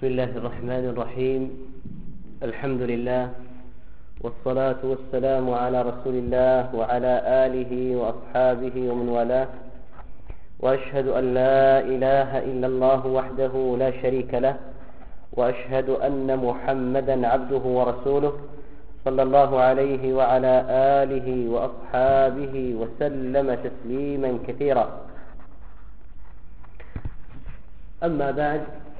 بسم الله الرحمن الرحيم. الحمد لله والصلاة والسلام على رسول الله وعلى آله وأصحابه ومن والاه، وأشهد أن لا إله إلا الله وحده لا شريك له، وأشهد أن محمدا عبده ورسوله صلى الله عليه وعلى آله وأصحابه وسلم تسليما كثيرا. أما بعد،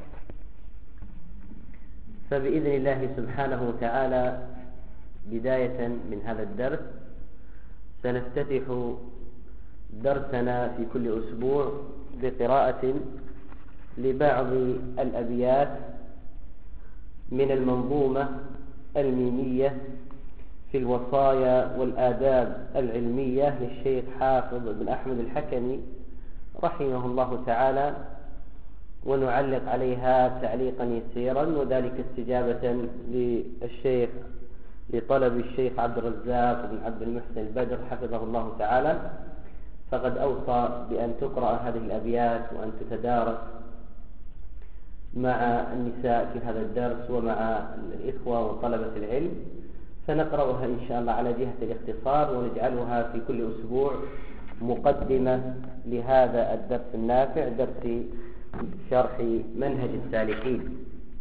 فبإذن الله سبحانه وتعالى بداية من هذا الدرس سنفتتح درسنا في كل أسبوع بقراءة لبعض الأبيات من المنظومة الميمية في الوصايا والآداب العلمية للشيخ حافظ بن أحمد الحكمي رحمه الله تعالى، ونعلق عليها تعليقا يسيرا، وذلك استجابة لطلب الشيخ عبد الرزاق بن عبد المحسن البدر حفظه الله تعالى، فقد أوصى بأن تقرأ هذه الأبيات وأن تتدارس مع النساء في هذا الدرس ومع الإخوة وطلبة العلم، فنقرأها إن شاء الله على جهة الاختصار، ونجعلها في كل أسبوع مقدمة لهذا الدرس النافع، درس شرح منهج السالكين.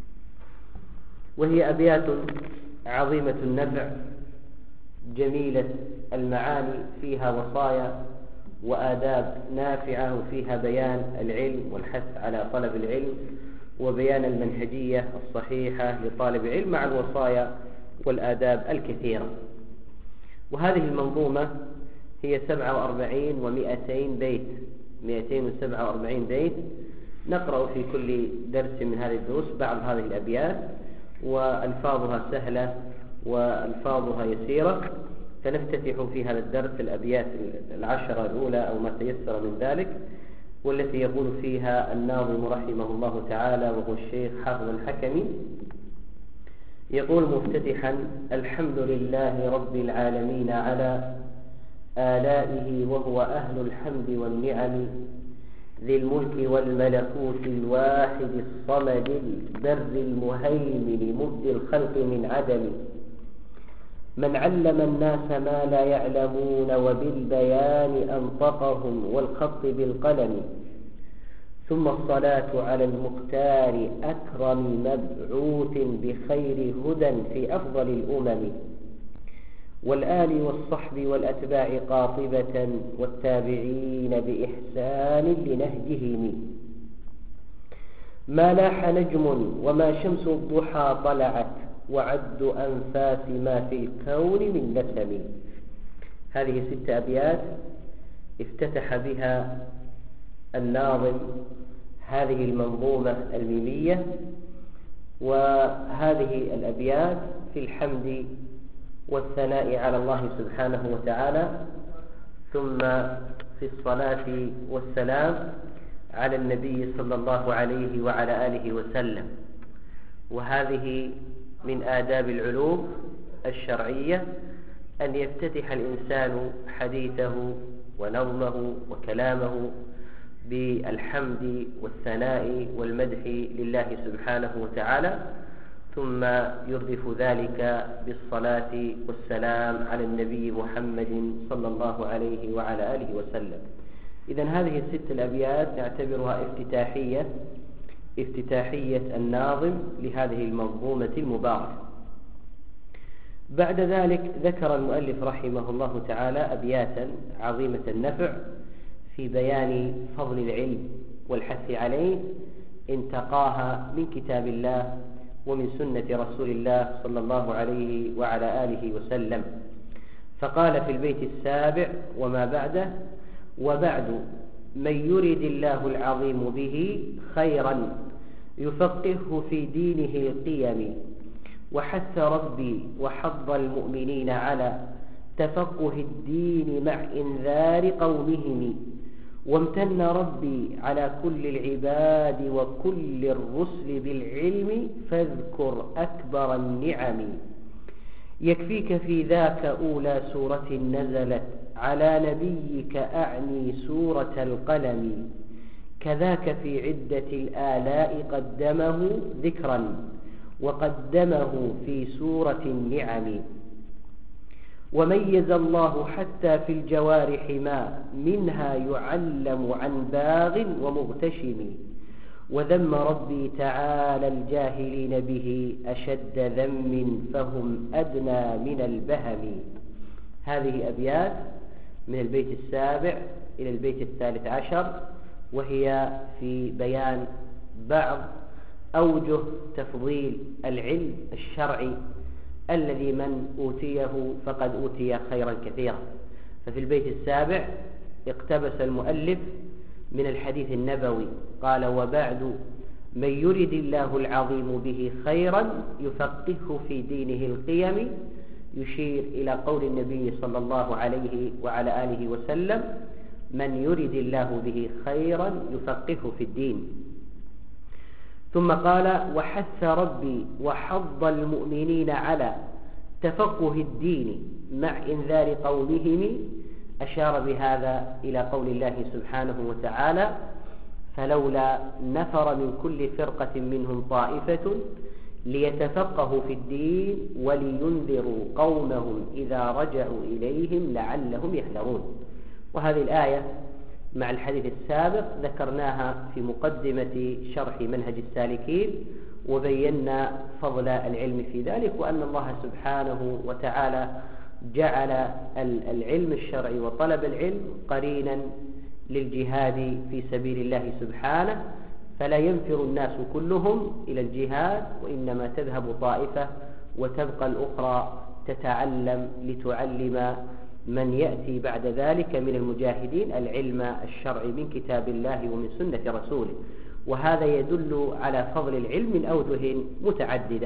وهي أبيات عظيمة النفع جميلة المعاني، فيها وصايا وآداب نافعة، وفيها بيان العلم والحث على طلب العلم وبيان المنهجية الصحيحة لطالب العلم مع الوصايا والآداب الكثيرة. وهذه المنظومة هي 47 و200 بيت، 247 بيت. نقرأ في كل درس من هذه الدروس بعض هذه الأبيات، وألفاظها سهلة وألفاظها يسيرة، فنفتتح في هذا الدرس الأبيات 10 الأولى أو ما تيسر من ذلك، والتي يقول فيها الناظم رحمه الله تعالى وهو الشيخ حافظ الحكمي، يقول مفتتحا: الحمد لله رب العالمين على آلائه، وهو أهل الحمد والنعم، ذي الملك والملكوت الواحد الصمد البر المهيمن مبدي الخلق من عدم، من علم الناس ما لا يعلمون وبالبيان أنطقهم والخط بالقلم، ثم الصلاة على المختار أكرم مبعوث بخير هدى في أفضل الأمم، والآل والصحب والأتباع قاطبة، والتابعين بإحسان لنهجهم، ما لاح نجم وما شمس الضحى طلعت، وعد أنفاس ما في الكون من نسم. هذه 6 أبيات افتتح بها الناظم هذه المنظومة الميمية، وهذه الأبيات في الحمد والثناء على الله سبحانه وتعالى، ثم في الصلاة والسلام على النبي صلى الله عليه وعلى آله وسلم. وهذه من آداب العلوم الشرعية أن يفتتح الإنسان حديثه ونظمه وكلامه بالحمد والثناء والمدح لله سبحانه وتعالى، ثم يردف ذلك بالصلاة والسلام على النبي محمد صلى الله عليه وعلى آله وسلم. إذن هذه 6 الأبيات نعتبرها افتتاحية الناظم لهذه المنظومة المباركة. بعد ذلك ذكر المؤلف رحمه الله تعالى أبياتا عظيمة النفع في بيان فضل العلم والحث عليه، انتقاها من كتاب الله ومن سنة رسول الله صلى الله عليه وعلى آله وسلم. فقال في البيت 7 وما بعده: وبعد، من يرد الله العظيم به خيرا يفقهه في دينه القيم، وحث ربي وحض المؤمنين على تفقه الدين مع إنذار قومهم، وامتن ربي على كل العباد وكل الرسل بالعلم، فاذكر أكبر النعم، يكفيك في ذاك أولى سورة نزلت على نبيك، أعني سورة القلم، كذاك في عدة الآلاء قدمه ذكرا وقدمه في سورة النعم. وميز الله حتى في الجوارح ما منها يعلم عن باغ ومغتشم. وذم ربي تعالى الجاهلين به أشد ذم فهم أدنى من البهم. هذه أبيات من البيت 7 إلى البيت 13، وهي في بيان بعض أوجه تفضيل العلم الشرعي الذي من أوتيه فقد أوتي خيرا كثيرا. ففي البيت 7 اقتبس المؤلف من الحديث النبوي قال: وبعد من يرد الله العظيم به خيرا يفقهه في دينه القيم، يشير إلى قول النبي صلى الله عليه وعلى آله وسلم: من يرد الله به خيرا يفقهه في الدين. ثم قال: وحث ربي وحض المؤمنين على تفقه الدين مع إنذار قولهم. أشار بهذا إلى قول الله سبحانه وتعالى: فلولا نفر من كل فرقة منهم طائفة ليتفقهوا في الدين ولينذروا قومهم إذا رجعوا إليهم لعلهم يحذرون. وهذه الآية مع الحديث السابق ذكرناها في مقدمة شرح منهج السالكين، وبينا فضل العلم في ذلك، وأن الله سبحانه وتعالى جعل العلم الشرعي وطلب العلم قرينا للجهاد في سبيل الله سبحانه، فلا ينفر الناس كلهم إلى الجهاد، وإنما تذهب طائفة وتبقى الأخرى تتعلم لتعلم من يأتي بعد ذلك من المجاهدين العلم الشرعي من كتاب الله ومن سنة رسوله. وهذا يدل على فضل العلم من أوجه متعددة.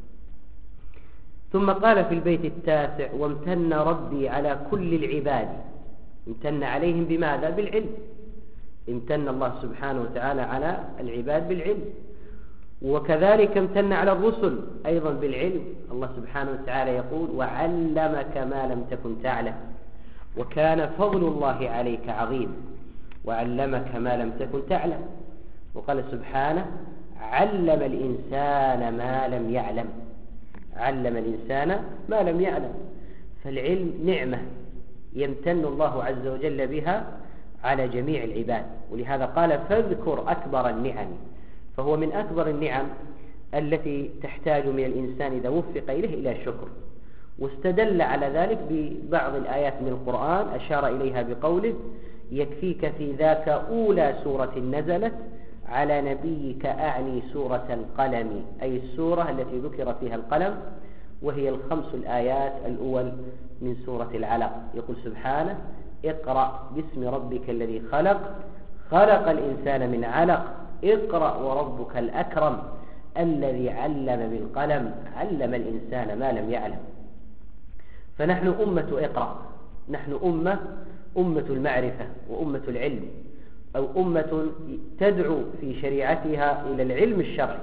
ثم قال في البيت 9: وامتن ربي على كل العباد. امتن عليهم بماذا؟ بالعلم. امتن الله سبحانه وتعالى على العباد بالعلم، وكذلك امتن على الرسل أيضا بالعلم. الله سبحانه وتعالى يقول: وعلمك ما لم تكن تعلم وكان فضل الله عليك عظيم. وعلمك ما لم تكن تعلم. وقال سبحانه: علم الإنسان ما لم يعلم. علم الإنسان ما لم يعلم. فالعلم نعمة يمتن الله عز وجل بها على جميع العباد، ولهذا قال: فاذكر أكبر النعم. فهو من أكبر النعم التي تحتاج من الإنسان إذا وفق إليه إلى شكر. واستدل على ذلك ببعض الآيات من القرآن أشار إليها بقوله: يكفيك في ذاك أولى سورة نزلت على نبيك أعني سورة القلم، أي السورة التي ذكر فيها القلم، وهي ال5 الآيات الأول من سورة العلق. يقول سبحانه: اقرأ باسم ربك الذي خلق، خلق الإنسان من علق، اقرأ وربك الأكرم الذي علم بالقلم، علم الإنسان ما لم يعلم. فنحن أمة اقرأ، نحن أمة المعرفة وأمة العلم، أو أمة تدعو في شريعتها إلى العلم الشرعي.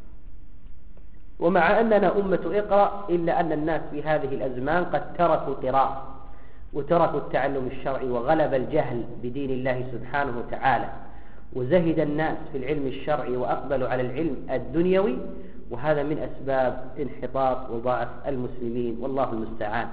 ومع أننا أمة اقرأ، إلا أن الناس في هذه الأزمان قد تركوا القراءة وتركوا التعلم الشرعي، وغلب الجهل بدين الله سبحانه وتعالى، وزهد الناس في العلم الشرعي وأقبلوا على العلم الدنيوي، وهذا من أسباب انحطاط وضعف المسلمين، والله المستعان.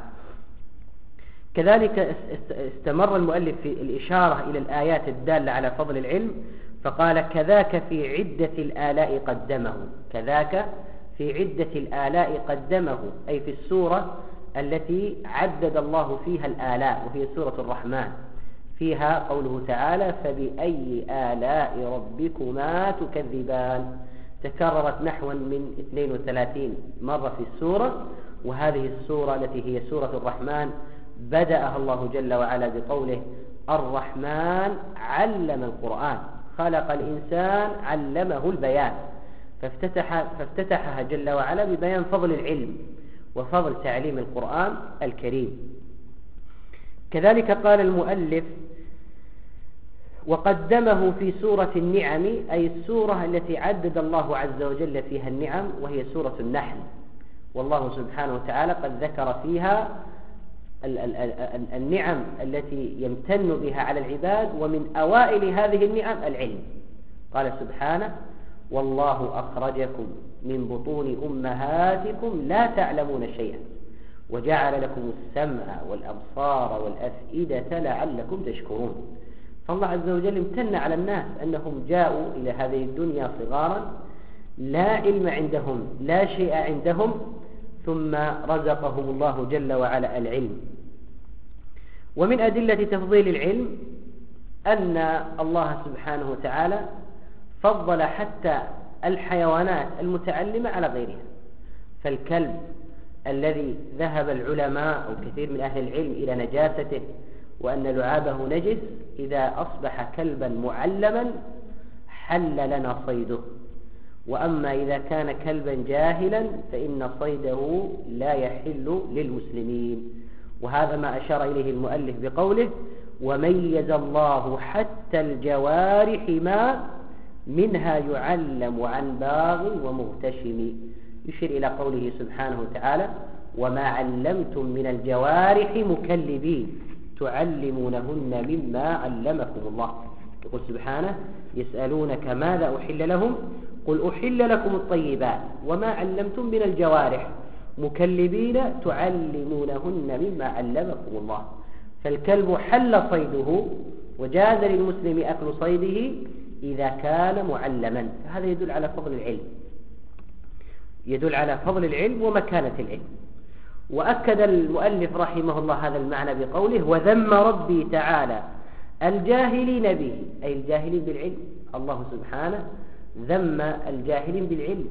كذلك استمر المؤلف في الإشارة إلى الآيات الدالة على فضل العلم، فقال: كذاك في عدة الآلاء قدمه. كذاك في عدة الآلاء قدمه، أي في السورة التي عدد الله فيها الآلاء، وهي سورة الرحمن، فيها قوله تعالى: فبأي آلاء ربكما تكذبان. تكررت نحو من 32 مرة في السورة. وهذه السورة التي هي سورة الرحمن بدأها الله جل وعلا بقوله: الرحمن علم القرآن، خلق الإنسان علمه البيان. فافتتحها جل وعلا ببيان فضل العلم وفضل تعليم القرآن الكريم. كذلك قال المؤلف: وقدمه في سورة النعم، أي السورة التي عدد الله عز وجل فيها النعم، وهي سورة النحل. والله سبحانه وتعالى قد ذكر فيها النعم التي يمتن بها على العباد، ومن أوائل هذه النعم العلم. قال سبحانه: والله أخرجكم من بطون أمهاتكم لا تعلمون شيئا وجعل لكم السمع والأبصار والأفئدة لعلكم تشكرون. فالله عز وجل امتن على الناس أنهم جاءوا إلى هذه الدنيا صغارا لا علم عندهم، لا شيء عندهم، ثم رزقهم الله جل وعلا العلم. ومن أدلة تفضيل العلم أن الله سبحانه وتعالى فضل حتى الحيوانات المتعلمة على غيرها. فالكلب الذي ذهب العلماء أو كثير من أهل العلم إلى نجاسته وأن لعابه نجس، إذا أصبح كلبا معلما حل لنا صيده. وأما إذا كان كلبا جاهلا فإن صيده لا يحل للمسلمين. وهذا ما أشار إليه المؤلف بقوله: وميز الله حتى الجوارح ما منها يعلم عن باغ ومغتشم، يشير إلى قوله سبحانه وتعالى: وما علمتم من الجوارح مكلبين تعلمونهن مما علمكم الله. يقول سبحانه: يسألونك ماذا أحل لهم قل أحل لكم الطيبات وما علمتم من الجوارح مكلبين تعلمونهن مما علمكم الله. فالكلب حل صيده وجاز للمسلم أكل صيده إذا كان معلما. هذا يدل على فضل العلم، يدل على فضل العلم ومكانة العلم. وأكد المؤلف رحمه الله هذا المعنى بقوله: وذم ربي تعالى الجاهلين به، أي الجاهلين بالعلم. الله سبحانه ذم الجاهلين بالعلم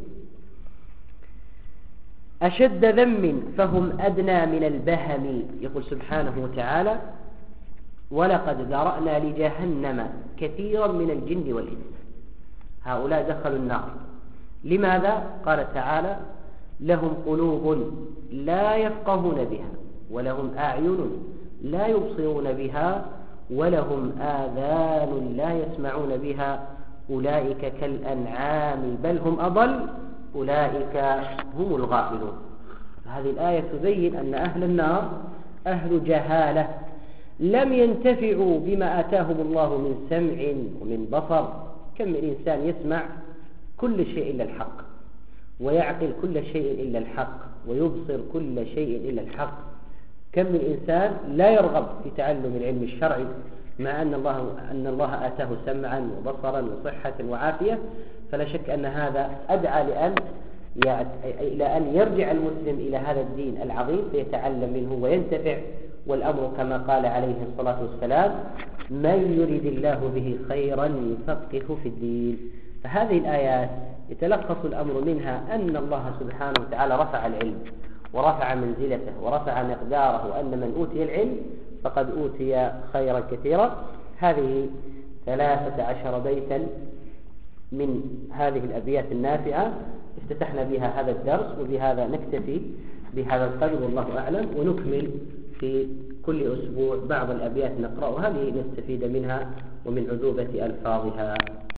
أشد ذم فهم أدنى من البهم. يقول سبحانه وتعالى: ولقد ذرأنا لجهنم كثيرا من الجن والإنس. هؤلاء دخلوا النار. لماذا؟ قال تعالى: لهم قلوب لا يفقهون بها ولهم أعين لا يبصرون بها ولهم آذان لا يسمعون بها أولئك كالأنعام بل هم أضل أولئك هم الغافلون. هذه الآية تبين أن أهل النار أهل جهالة، لم ينتفعوا بما آتاهم الله من سمع ومن بصر. كم من إنسان يسمع كل شيء إلا الحق، ويعقل كل شيء إلا الحق، ويبصر كل شيء إلا الحق. كم من إنسان لا يرغب في تعلم العلم الشرعي مع أن الله آتاه سمعا وبصرا وصحة وعافية. فلا شك أن هذا أدعى إلى أن يرجع المسلم إلى هذا الدين العظيم فيتعلم منه وينتفع. والأمر كما قال عليه الصلاة والسلام: من يريد الله به خيرا يفقهه في الدين. فهذه الآيات يتلخص الأمر منها أن الله سبحانه وتعالى رفع العلم ورفع منزلته ورفع مقداره، وأن من أوتي العلم فقد أوتي خيرا كثيرا. هذه 13 بيتا من هذه الأبيات النافعة افتتحنا بها هذا الدرس، وبهذا نكتفي بهذا القدر والله أعلم، ونكمل في كل أسبوع بعض الأبيات نقرأها لنستفيد منها ومن عذوبة ألفاظها.